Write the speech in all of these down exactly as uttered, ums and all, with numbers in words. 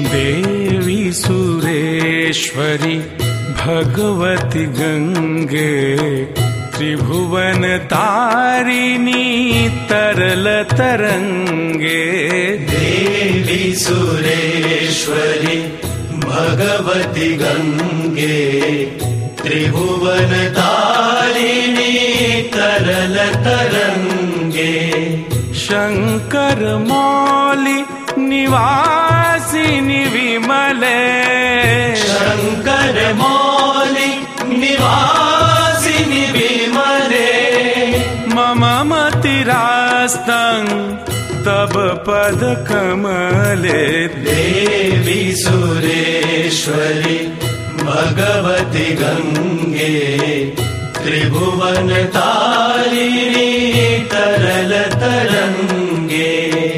देवी सुरेश्वरी भगवती गंगे त्रिभुवन तारिणी तरल तरंगे। देवी सुरेश्वरी भगवती गंगे त्रिभुवन तारिणी तरल तरंगे। शंकर मौली निवासिनी विमले। शंकर मौली निवासिनी विमले। मम मतिरास्तं तब पद कमले। देवी सुरेश्वरी भगवती गंगे त्रिभुवन तारिणी तरल तरंगे।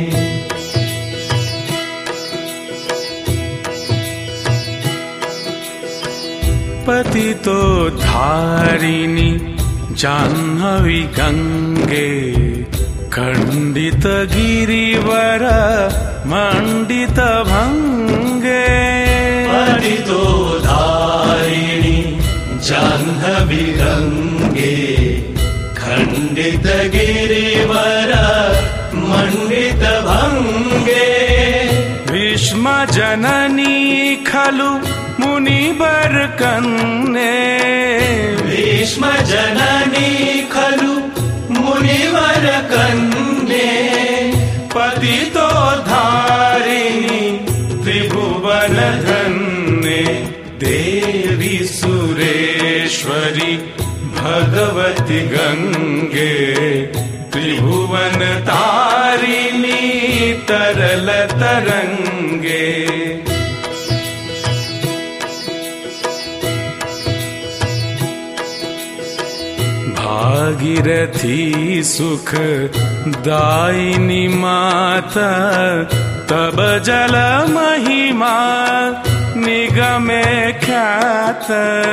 पतितोद्धारिणी जाह्नवी गंगे खंडित गिरिवर मंडित भंगे। पतितोद्धारिणी जाह्नवी गंगे खंडित गिरिवर मंडित भंगे। भीष्म जननी खलु मुनिवर कन्ये। भीष्म जननी खलु मुनिवर कन्ये। पतितोद्धारिणी त्रिभुवन धन्ये। देवी सुरेश्वरी भगवती गंगे त्रिभुवन तारिणी तरल तरंगे। भागीरथी सुख दायिनी माता तब जल महिमा निगमे ख्यात।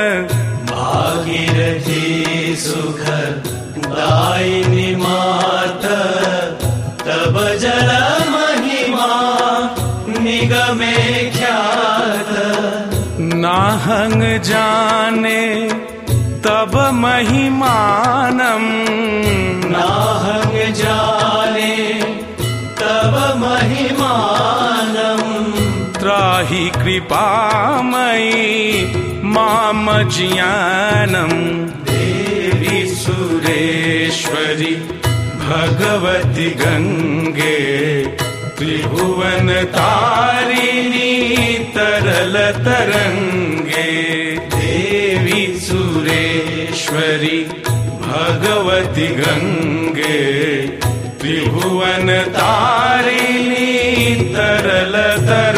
भागीरथी सुख दायिनी माता तब जल महिमा निगमे ख्यात। नाहंग जाने तब महिमानम। नाहंग जाने तब महिमानम। त्राहि कृपामयी माम ज्ञानम। देवी सुरेश्वरी भगवती गंगे त्रिभुवन तारिणी तरल तरंगे। देवी सुरेश्वरी भगवती गंगे त्रिभुवन तारिणी तरल तरंगे।